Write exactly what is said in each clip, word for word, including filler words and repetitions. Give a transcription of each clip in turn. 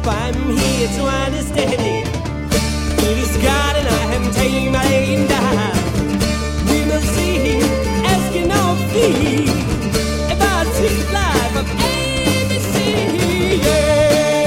but I'm here to understand it. It is God and I am taking my laying down. We must see, asking no fee about this life of A B C. Yeah.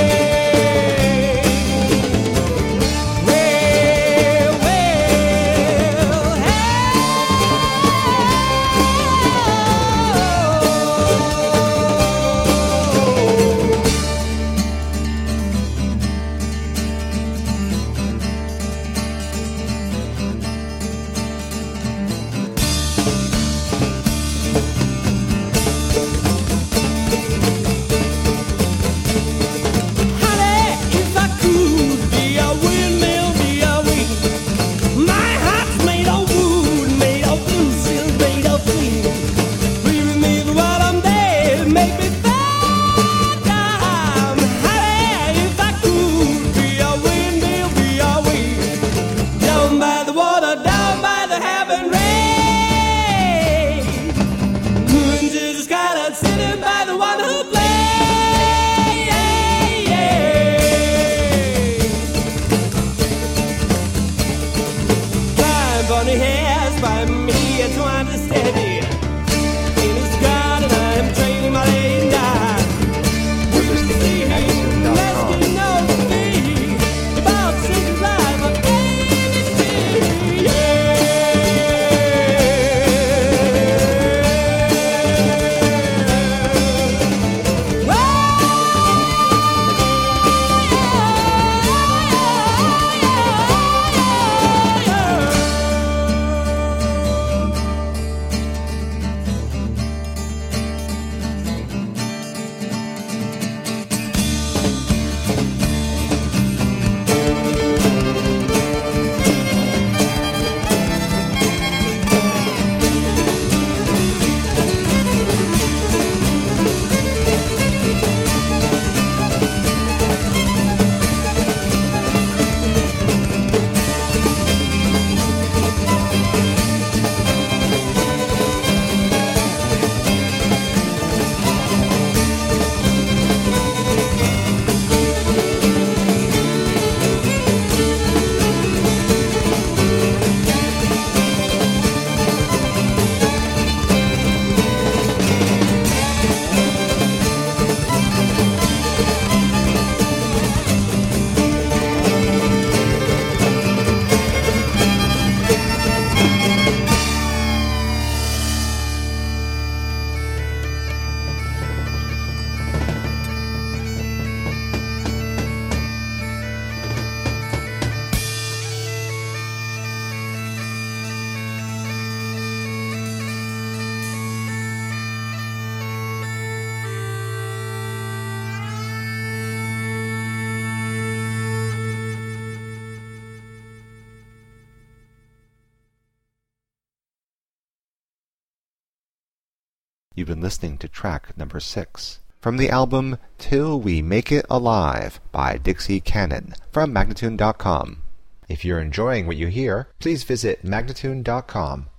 You've been listening to track number six from the album Till We Make It Alive by Dixie Cannon from Magnatune dot com. If you're enjoying what you hear, please visit Magnatune dot com